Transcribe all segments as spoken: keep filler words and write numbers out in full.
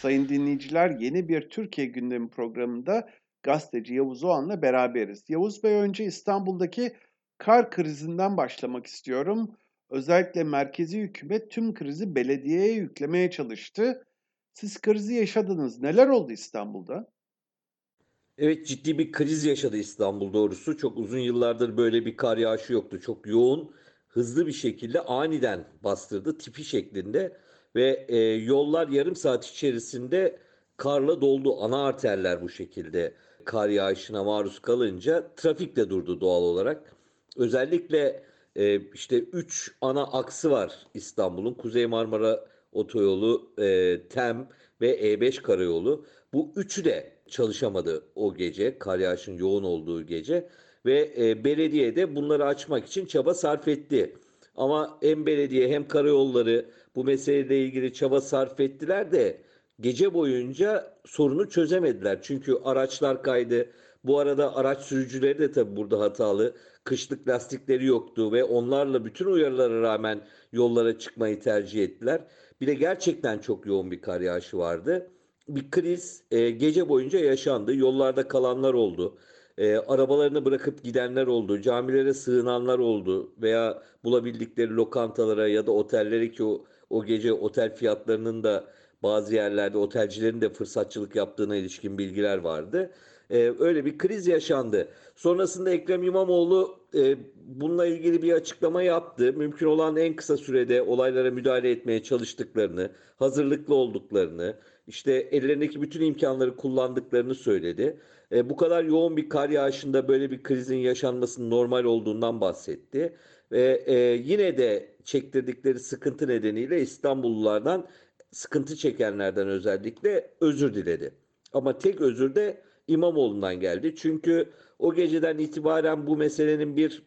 Sayın dinleyiciler, yeni bir Türkiye Gündemi programında gazeteci Yavuz Oğan'la beraberiz. Yavuz Bey, önce İstanbul'daki kar krizinden başlamak istiyorum. Özellikle merkezi hükümet tüm krizi belediyeye yüklemeye çalıştı. Siz krizi yaşadınız. Neler oldu İstanbul'da? Evet, ciddi bir kriz yaşadı İstanbul doğrusu. Çok uzun yıllardır böyle bir kar yağışı yoktu. Çok yoğun, hızlı bir şekilde aniden bastırdı tipi şeklinde ve e, yollar yarım saat içerisinde karla doldu. Ana arterler bu şekilde kar yağışına maruz kalınca trafik de durdu doğal olarak. Özellikle e, işte üç ana aksı var İstanbul'un. Kuzey Marmara Otoyolu, e, TEM ve E beş Karayolu. Bu üçü de çalışamadı o gece, kar yağışının yoğun olduğu gece ve e, belediye de bunları açmak için çaba sarf etti. Ama hem belediye hem karayolları bu meseleyle ilgili çaba sarf ettiler de gece boyunca sorunu çözemediler. Çünkü araçlar kaydı. Bu arada araç sürücüleri de tabii burada hatalı. Kışlık lastikleri yoktu ve onlarla bütün uyarılara rağmen yollara çıkmayı tercih ettiler. Bir de gerçekten çok yoğun bir kar yağışı vardı. Bir kriz e, gece boyunca yaşandı. Yollarda kalanlar oldu. E, arabalarını bırakıp gidenler oldu. Camilere sığınanlar oldu. Veya bulabildikleri lokantalara ya da otellere ki o, o gece otel fiyatlarının da bazı yerlerde otelcilerin de fırsatçılık yaptığına ilişkin bilgiler vardı. E, öyle bir kriz yaşandı. Sonrasında Ekrem İmamoğlu e, bununla ilgili bir açıklama yaptı. Mümkün olan en kısa sürede olaylara müdahale etmeye çalıştıklarını, hazırlıklı olduklarını, işte ellerindeki bütün imkanları kullandıklarını söyledi. E, bu kadar yoğun bir kar yağışında böyle bir krizin yaşanmasının normal olduğundan bahsetti. Ve e, yine de çektirdikleri sıkıntı nedeniyle İstanbullulardan, sıkıntı çekenlerden özellikle özür diledi. Ama tek özür de İmamoğlu'ndan geldi. Çünkü o geceden itibaren bu meselenin bir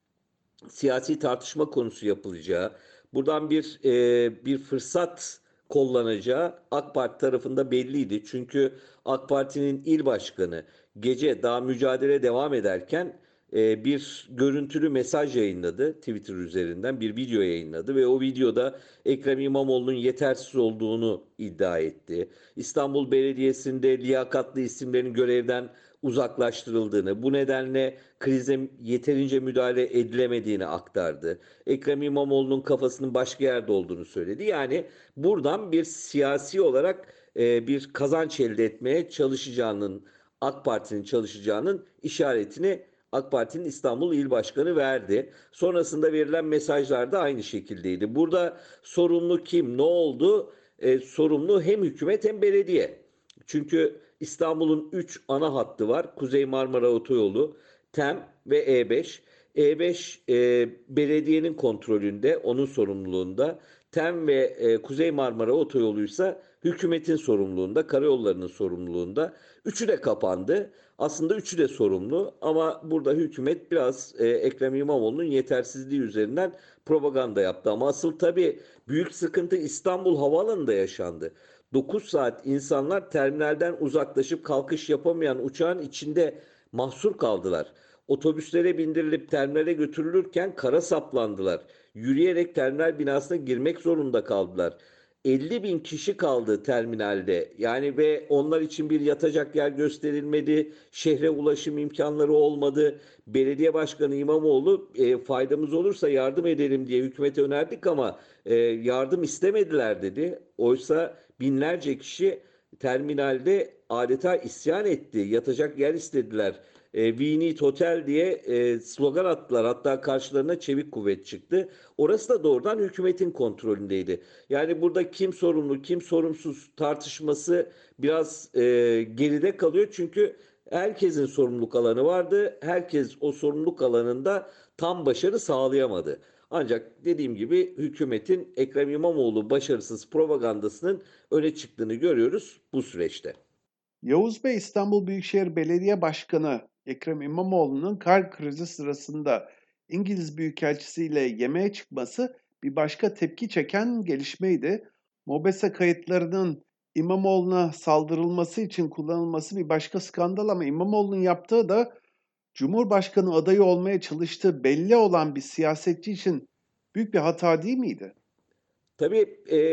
siyasi tartışma konusu yapılacağı, buradan bir e, bir fırsat kollanacağı AK Parti tarafında belliydi. Çünkü AK Parti'nin il başkanı gece daha mücadele devam ederken e, bir görüntülü mesaj yayınladı Twitter üzerinden, bir video yayınladı ve o videoda Ekrem İmamoğlu'nun yetersiz olduğunu iddia etti. İstanbul Belediyesi'nde liyakatlı isimlerin görevden uzaklaştırıldığını, bu nedenle krize yeterince müdahale edilemediğini aktardı. Ekrem İmamoğlu'nun kafasının başka yerde olduğunu söyledi. Yani buradan bir siyasi olarak e, bir kazanç elde etmeye çalışacağının, AK Parti'nin çalışacağının işaretini AK Parti'nin İstanbul İl Başkanı verdi. Sonrasında verilen mesajlar da aynı şekildeydi. Burada sorumlu kim, ne oldu? E, sorumlu hem hükümet hem belediye. Çünkü İstanbul'un üç ana hattı var. Kuzey Marmara Otoyolu, TEM ve E beş. E beş e, belediyenin kontrolünde, onun sorumluluğunda. TEM ve e, Kuzey Marmara Otoyolu ise hükümetin sorumluluğunda, karayollarının sorumluluğunda. Üçü de kapandı. Aslında üçü de sorumlu ama burada hükümet biraz e, Ekrem İmamoğlu'nun yetersizliği üzerinden propaganda yaptı. Ama asıl tabii büyük sıkıntı İstanbul Havaalanı'nda yaşandı. dokuz saat insanlar terminalden uzaklaşıp kalkış yapamayan uçağın içinde mahsur kaldılar. Otobüslere bindirilip terminale götürülürken kara saplandılar. Yürüyerek terminal binasına girmek zorunda kaldılar. elli bin kişi kaldı terminalde. Yani ve onlar için bir yatacak yer gösterilmedi. Şehre ulaşım imkanları olmadı. Belediye Başkanı İmamoğlu e, faydamız olursa yardım edelim diye hükümete önerdik ama e, yardım istemediler dedi. Oysa binlerce kişi terminalde adeta isyan etti. Yatacak yer istediler. E, We Need Hotel diye e, slogan attılar. Hatta karşılarına çevik kuvvet çıktı. Orası da doğrudan hükümetin kontrolündeydi. Yani burada kim sorumlu, kim sorumsuz tartışması biraz e, geride kalıyor. Çünkü herkesin sorumluluk alanı vardı. Herkes o sorumluluk alanında tam başarı sağlayamadı. Ancak dediğim gibi hükümetin Ekrem İmamoğlu başarısız propagandasının öne çıktığını görüyoruz bu süreçte. Yavuz Bey, İstanbul Büyükşehir Belediye Başkanı Ekrem İmamoğlu'nun kar krizi sırasında İngiliz Büyükelçisi ile yemeğe çıkması bir başka tepki çeken gelişmeydi. MOBESE kayıtlarının İmamoğlu'na saldırılması için kullanılması bir başka skandal, ama İmamoğlu'nun yaptığı da Cumhurbaşkanı adayı olmaya çalıştığı belli olan bir siyasetçi için büyük bir hata değil miydi? Tabii e,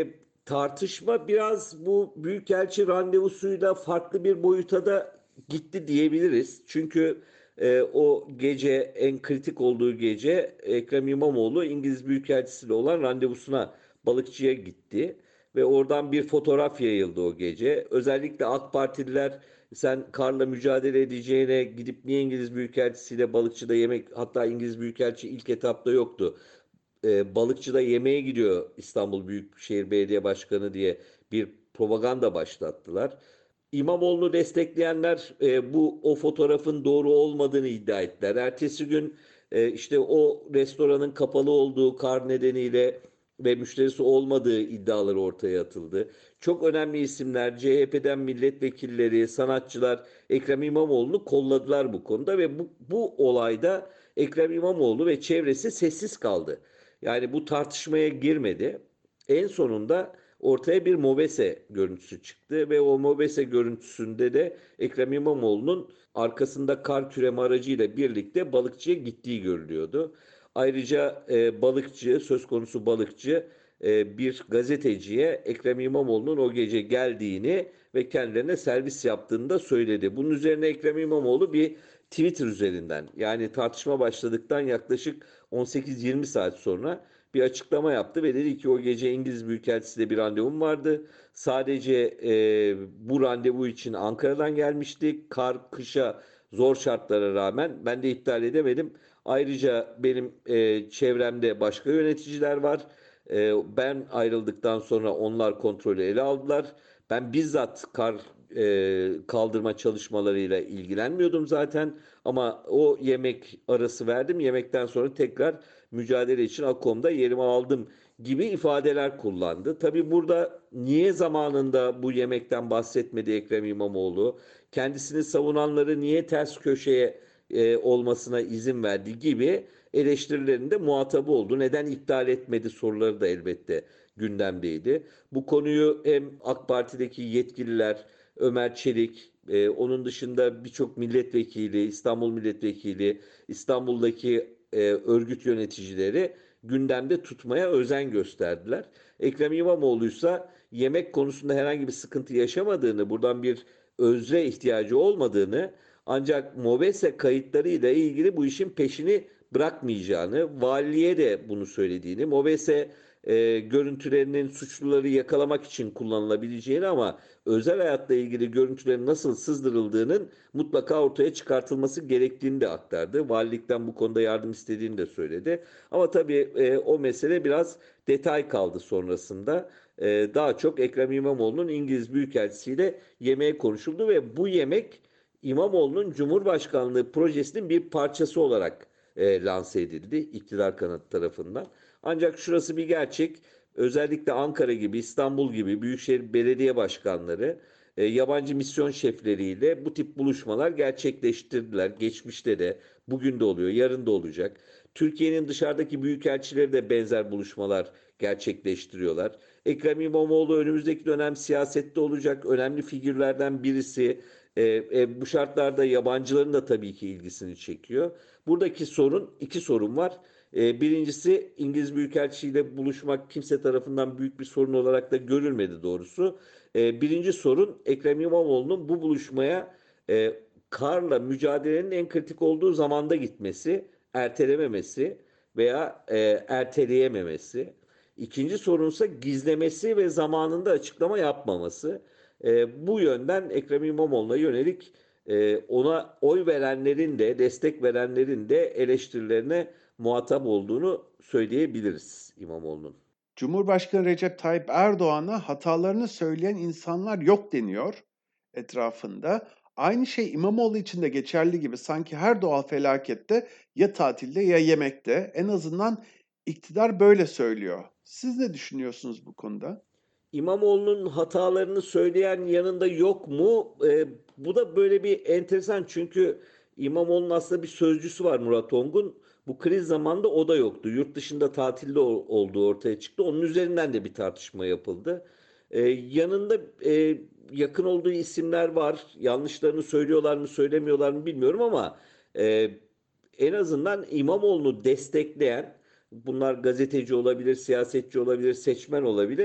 Tartışma biraz bu büyükelçi randevusuyla farklı bir boyuta da gitti diyebiliriz. Çünkü e, o gece en kritik olduğu gece Ekrem İmamoğlu İngiliz Büyükelçisiyle olan randevusuna balıkçıya gitti. Ve oradan bir fotoğraf yayıldı o gece. Özellikle AK Partililer sen karla mücadele edeceğine gidip niye İngiliz Büyükelçisiyle balıkçıda yemek, hatta İngiliz Büyükelçi ilk etapta yoktu, e, balıkçıda yemeğe gidiyor İstanbul Büyükşehir Belediye Başkanı diye bir propaganda başlattılar. İmamoğlu'nu destekleyenler e, bu o fotoğrafın doğru olmadığını iddia ettiler. Ertesi gün e, işte o restoranın kapalı olduğu kar nedeniyle ve müşterisi olmadığı iddiaları ortaya atıldı. Çok önemli isimler, C H P'den milletvekilleri, sanatçılar Ekrem İmamoğlu'nu kolladılar bu konuda ve bu, bu olayda Ekrem İmamoğlu ve çevresi sessiz kaldı. Yani bu tartışmaya girmedi. En sonunda ortaya bir MOBESE görüntüsü çıktı ve o MOBESE görüntüsünde de Ekrem İmamoğlu'nun arkasında kar küreme aracıyla birlikte balıkçıya gittiği görülüyordu. Ayrıca e, balıkçı, söz konusu balıkçı e, bir gazeteciye Ekrem İmamoğlu'nun o gece geldiğini ve kendilerine servis yaptığını da söyledi. Bunun üzerine Ekrem İmamoğlu bir Twitter üzerinden, yani tartışma başladıktan yaklaşık on sekiz yirmi saat sonra bir açıklama yaptı ve dedi ki o gece İngiliz Büyükelçisi'yle bir randevum vardı. Sadece e, bu randevu için Ankara'dan gelmiştik. Kar, kışa, zor şartlara rağmen ben de iptal edemedim. Ayrıca benim e, çevremde başka yöneticiler var. E, ben ayrıldıktan sonra onlar kontrolü ele aldılar. Ben bizzat kar e, kaldırma çalışmalarıyla ilgilenmiyordum zaten. Ama o yemek arası verdim. Yemekten sonra tekrar mücadele için AKOM'da yerimi aldım gibi ifadeler kullandı. Tabii burada niye zamanında bu yemekten bahsetmedi Ekrem İmamoğlu? Kendisini savunanları niye ters köşeye e, olmasına izin verdi gibi eleştirilerinde muhatabı oldu. Neden iptal etmedi soruları da elbette gündemdeydi. Bu konuyu hem AK Parti'deki yetkililer, Ömer Çelik, e, onun dışında birçok milletvekili, İstanbul milletvekili, İstanbul'daki e, örgüt yöneticileri gündemde tutmaya özen gösterdiler. Ekrem İmamoğlu ise yemek konusunda herhangi bir sıkıntı yaşamadığını, buradan bir özre ihtiyacı olmadığını, ancak MOBESE kayıtları ile ilgili bu işin peşini bırakmayacağını, valiliğe de bunu söylediğini, MOBESE e, görüntülerinin suçluları yakalamak için kullanılabileceğini ama özel hayatla ilgili görüntülerin nasıl sızdırıldığının mutlaka ortaya çıkartılması gerektiğini de aktardı. Valilikten bu konuda yardım istediğini de söyledi. Ama tabii e, o mesele biraz detay kaldı sonrasında. E, daha çok Ekrem İmamoğlu'nun İngiliz Büyükelçisiyle yemeğe konuşuldu ve bu yemek İmamoğlu'nun Cumhurbaşkanlığı projesinin bir parçası olarak e, lanse edildi iktidar kanadı tarafından. Ancak şurası bir gerçek. Özellikle Ankara gibi, İstanbul gibi büyükşehir belediye başkanları e, yabancı misyon şefleriyle bu tip buluşmalar gerçekleştirdiler. Geçmişte de, bugün de oluyor, yarın da olacak. Türkiye'nin dışarıdaki büyükelçileri de benzer buluşmalar gerçekleştiriyorlar. Ekrem İmamoğlu önümüzdeki dönem siyasette olacak önemli figürlerden birisi. E, e, bu şartlarda yabancıların da tabii ki ilgisini çekiyor. Buradaki sorun, iki sorun var. E, birincisi, İngiliz Büyükelçisi ile buluşmak kimse tarafından büyük bir sorun olarak da görülmedi doğrusu. E, birinci sorun, Ekrem İmamoğlu'nun bu buluşmaya e, karla mücadelenin en kritik olduğu zamanda gitmesi, ertelememesi veya e, erteleyememesi. İkinci sorunsa gizlemesi ve zamanında açıklama yapmaması. E, bu yönden Ekrem İmamoğlu'na yönelik e, ona oy verenlerin de destek verenlerin de eleştirilerine muhatap olduğunu söyleyebiliriz İmamoğlu'nun. Cumhurbaşkanı Recep Tayyip Erdoğan'a hatalarını söyleyen insanlar yok deniyor etrafında. Aynı şey İmamoğlu için de geçerli gibi, sanki her doğal felakette ya tatilde ya yemekte. En azından iktidar böyle söylüyor. Siz ne düşünüyorsunuz bu konuda? İmamoğlu'nun hatalarını söyleyen yanında yok mu? E, bu da böyle bir enteresan, çünkü İmamoğlu'nun aslında bir sözcüsü var, Murat Ongun. Bu kriz zamanında o da yoktu. Yurt dışında tatilde olduğu ortaya çıktı. Onun üzerinden de bir tartışma yapıldı. E, yanında e, yakın olduğu isimler var. Yanlışlarını söylüyorlar mı söylemiyorlar mı bilmiyorum ama e, en azından İmamoğlu'nu destekleyen, bunlar gazeteci olabilir, siyasetçi olabilir, seçmen olabilir,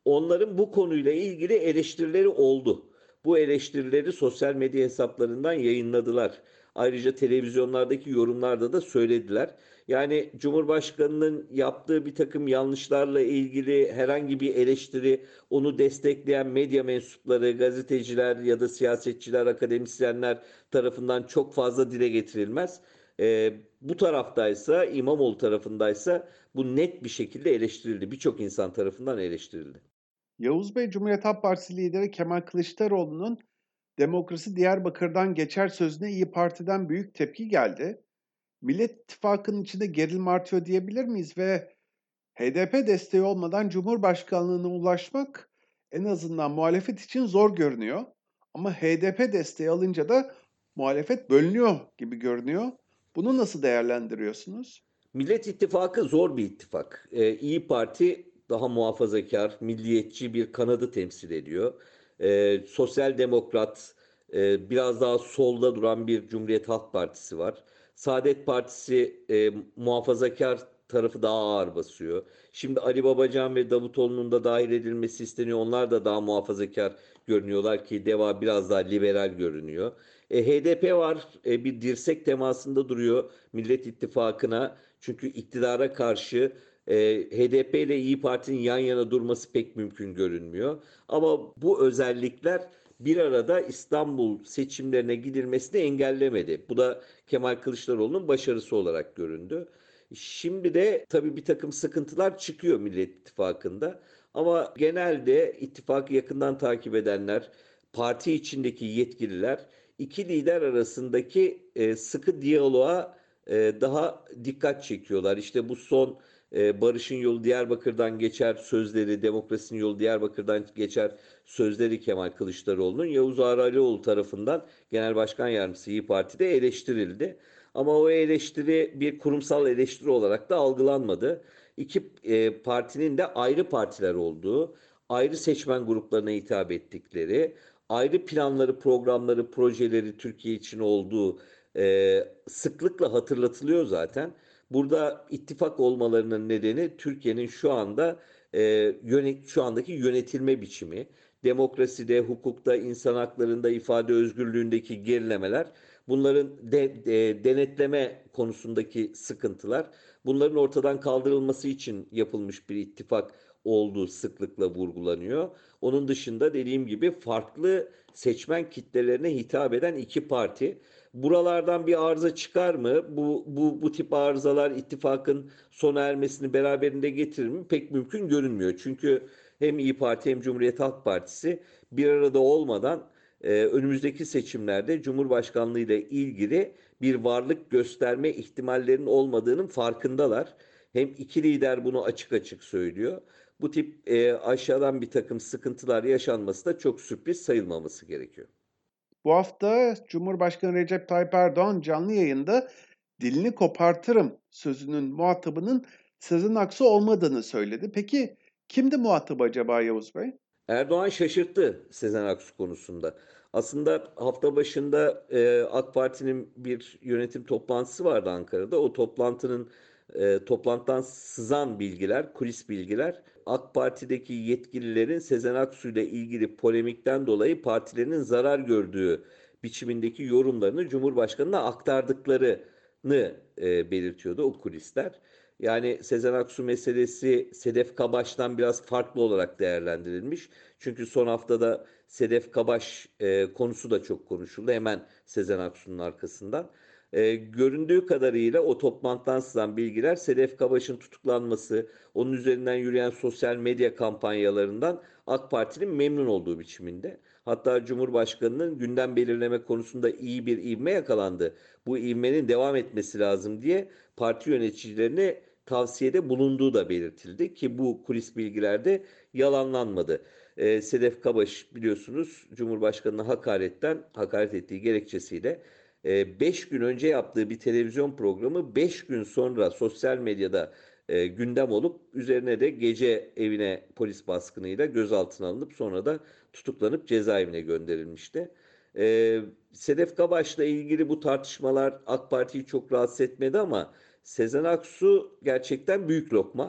Onların bu konuyla ilgili eleştirileri oldu. Bu eleştirileri sosyal medya hesaplarından yayınladılar. Ayrıca televizyonlardaki yorumlarda da söylediler. Yani Cumhurbaşkanı'nın yaptığı bir takım yanlışlarla ilgili herhangi bir eleştiri, onu destekleyen medya mensupları, gazeteciler ya da siyasetçiler, akademisyenler tarafından çok fazla dile getirilmez. Ee, bu taraftaysa, İmamoğlu tarafındaysa bu net bir şekilde eleştirildi. Birçok insan tarafından eleştirildi. Yavuz Bey, Cumhuriyet Halk Partisi lideri Kemal Kılıçdaroğlu'nun "Demokrasi Diyarbakır'dan geçer" sözüne İyi Parti'den büyük tepki geldi. Millet İttifakı'nın içinde gerilim artıyor diyebilir miyiz ve H D P desteği olmadan Cumhurbaşkanlığına ulaşmak en azından muhalefet için zor görünüyor. Ama H D P desteği alınca da muhalefet bölünüyor gibi görünüyor. Bunu nasıl değerlendiriyorsunuz? Millet İttifakı zor bir ittifak. Ee, İyi Parti daha muhafazakar, milliyetçi bir kanadı temsil ediyor. Ee, Sosyal Demokrat, e, biraz daha solda duran bir Cumhuriyet Halk Partisi var. Saadet Partisi e, muhafazakar tarafı daha ağır basıyor. Şimdi Ali Babacan ve Davutoğlu'nun da dahil edilmesi isteniyor. Onlar da daha muhafazakar görünüyorlar ki DEVA biraz daha liberal görünüyor. E, H D P var, e, bir dirsek temasında duruyor Millet İttifakı'na. Çünkü iktidara karşı e, H D P ile İyi Parti'nin yan yana durması pek mümkün görünmüyor. Ama bu özellikler bir arada İstanbul seçimlerine gidilmesini engellemedi. Bu da Kemal Kılıçdaroğlu'nun başarısı olarak göründü. Şimdi de tabii bir takım sıkıntılar çıkıyor Millet İttifakı'nda. Ama genelde ittifakı yakından takip edenler, parti içindeki yetkililer iki lider arasındaki e, sıkı diyaloğa e, daha dikkat çekiyorlar. İşte bu son e, barışın yolu Diyarbakır'dan geçer sözleri, demokrasinin yolu Diyarbakır'dan geçer sözleri Kemal Kılıçdaroğlu'nun Yavuz Ağralioğlu tarafından Genel Başkan Yardımcısı İyi Parti'de eleştirildi. Ama o eleştiri bir kurumsal eleştiri olarak da algılanmadı. İki e, partinin de ayrı partiler olduğu, ayrı seçmen gruplarına hitap ettikleri, ayrı planları, programları, projeleri Türkiye için olduğu e, sıklıkla hatırlatılıyor zaten. Burada ittifak olmalarının nedeni Türkiye'nin şu anda e, yönet, şu andaki yönetilme biçimi, demokraside, hukukta, insan haklarında, ifade özgürlüğündeki gerilemeler, bunların de, de, denetleme konusundaki sıkıntılar, bunların ortadan kaldırılması için yapılmış bir ittifak olduğu sıklıkla vurgulanıyor. Onun dışında dediğim gibi farklı seçmen kitlelerine hitap eden iki parti. Buralardan bir arıza çıkar mı? Bu, bu, bu tip arızalar ittifakın sona ermesini beraberinde getirir mi? Pek mümkün görünmüyor. Çünkü hem İyi Parti hem Cumhuriyet Halk Partisi bir arada olmadan e, önümüzdeki seçimlerde Cumhurbaşkanlığı ile ilgili bir varlık gösterme ihtimallerinin olmadığının farkındalar. Hem iki lider bunu açık açık söylüyor. Bu tip e, aşağıdan bir takım sıkıntılar yaşanması da çok sürpriz sayılmaması gerekiyor. Bu hafta Cumhurbaşkanı Recep Tayyip Erdoğan canlı yayında "dilini kopartırım" sözünün muhatabının Sezen Aksu olmadığını söyledi. Peki kimdi muhatap acaba Yavuz Bey? Erdoğan şaşırttı Sezen Aksu konusunda. Aslında hafta başında e, AK Parti'nin bir yönetim toplantısı vardı Ankara'da. O toplantının e, toplantıdan sızan bilgiler, kulis bilgiler, AK Parti'deki yetkililerin Sezen Aksu ile ilgili polemikten dolayı partilerinin zarar gördüğü biçimindeki yorumlarını Cumhurbaşkanı'na aktardıklarını e, belirtiyordu o kulisler. Yani Sezen Aksu meselesi Sedef Kabaş'tan biraz farklı olarak değerlendirilmiş. Çünkü son haftada Sedef Kabaş e, konusu da çok konuşuldu. Hemen Sezen Aksu'nun arkasından. E, göründüğü kadarıyla o toplantıdan sızan bilgiler Sedef Kabaş'ın tutuklanması, onun üzerinden yürüyen sosyal medya kampanyalarından AK Parti'nin memnun olduğu biçiminde. Hatta Cumhurbaşkanı'nın gündem belirleme konusunda iyi bir ivme yakalandı. Bu ivmenin devam etmesi lazım diye parti yöneticilerine tavsiyede bulunduğu da belirtildi ki bu kulis bilgilerde yalanlanmadı. E, Sedef Kabaş biliyorsunuz Cumhurbaşkanı'na hakaretten hakaret ettiği gerekçesiyle beş gün önce yaptığı bir televizyon programı beş gün sonra sosyal medyada e, gündem olup üzerine de gece evine polis baskınıyla gözaltına alınıp sonra da tutuklanıp cezaevine gönderilmişti. E, Sedef Kabaş'la ilgili bu tartışmalar AK Parti'yi çok rahatsız etmedi ama Sezen Aksu gerçekten büyük lokma.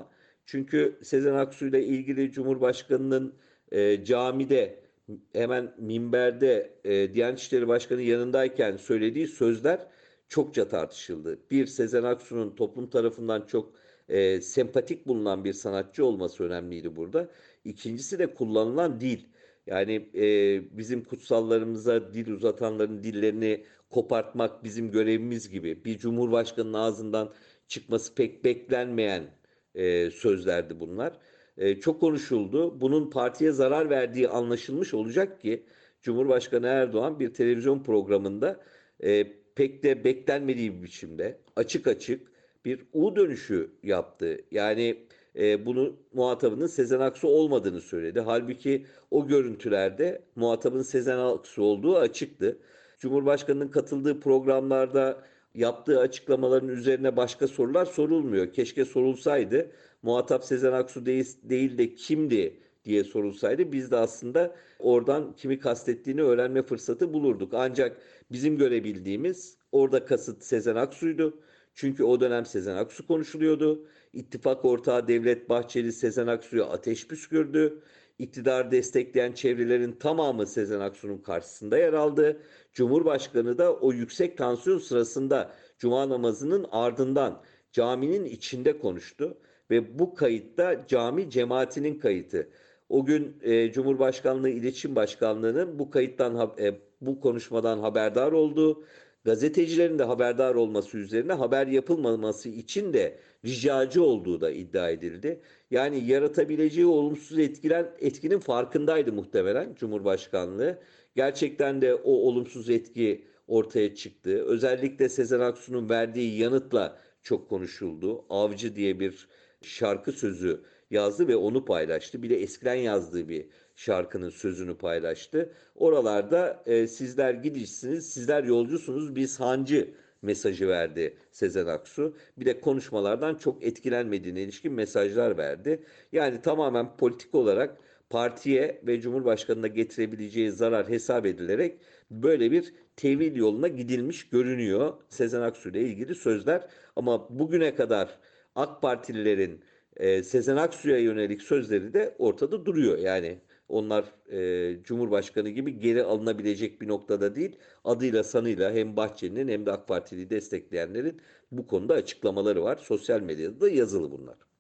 Çünkü Sezen Aksu ile ilgili Cumhurbaşkanı'nın e, camide hemen minberde e, Diyanet İşleri Başkanı yanındayken söylediği sözler çokça tartışıldı. Bir, Sezen Aksu'nun toplum tarafından çok e, sempatik bulunan bir sanatçı olması önemliydi burada. İkincisi de kullanılan dil. Yani e, bizim kutsallarımıza dil uzatanların dillerini kopartmak bizim görevimiz gibi. Bir cumhurbaşkanının ağzından çıkması pek beklenmeyen e, sözlerdi bunlar. E, çok konuşuldu. Bunun partiye zarar verdiği anlaşılmış olacak ki Cumhurbaşkanı Erdoğan bir televizyon programında e, pek de beklenmediği bir biçimde açık açık bir U dönüşü yaptı. Yani e, bunu muhatabının Sezen Aksu olmadığını söyledi. Halbuki o görüntülerde muhatabın Sezen Aksu olduğu açıktı. Cumhurbaşkanının katıldığı programlarda yaptığı açıklamaların üzerine başka sorular sorulmuyor. Keşke sorulsaydı. Muhatap Sezen Aksu değil, değil de kimdi diye sorulsaydı biz de aslında oradan kimi kastettiğini öğrenme fırsatı bulurduk. Ancak bizim görebildiğimiz orada kasıt Sezen Aksu'ydu. Çünkü o dönem Sezen Aksu konuşuluyordu. İttifak ortağı Devlet Bahçeli Sezen Aksu'ya ateş püskürdü. İktidar destekleyen çevrelerin tamamı Sezen Aksu'nun karşısında yer aldı. Cumhurbaşkanı da o yüksek tansiyon sırasında cuma namazının ardından caminin içinde konuştu ve bu kayıtta cami cemaatinin kayıtı. O gün e, Cumhurbaşkanlığı İletişim Başkanlığı'nın bu kayıttan e, bu konuşmadan haberdar olduğu, gazetecilerin de haberdar olması üzerine haber yapılmaması için de ricacı olduğu da iddia edildi. Yani yaratabileceği olumsuz etkilen etkinin farkındaydı muhtemelen Cumhurbaşkanlığı. Gerçekten de o olumsuz etki ortaya çıktı. Özellikle Sezen Aksu'nun verdiği yanıtla çok konuşuldu. Avcı diye bir şarkı sözü yazdı ve onu paylaştı. Bir de eskiden yazdığı bir şarkının sözünü paylaştı. Oralarda e, sizler gidişsiniz, sizler yolcusunuz, biz hancı mesajı verdi Sezen Aksu. Bir de konuşmalardan çok etkilenmediğine ilişkin mesajlar verdi. Yani tamamen politik olarak partiye ve Cumhurbaşkanı'na getirebileceği zarar hesap edilerek böyle bir tevil yoluna gidilmiş görünüyor Sezen Aksu ile ilgili sözler. Ama bugüne kadar AK Partililerin e, Sezen Aksu'ya yönelik sözleri de ortada duruyor. Yani onlar e, Cumhurbaşkanı gibi geri alınabilecek bir noktada değil. Adıyla sanıyla hem Bahçeli'nin hem de AK Partili'yi destekleyenlerin bu konuda açıklamaları var. Sosyal medyada da yazılı bunlar.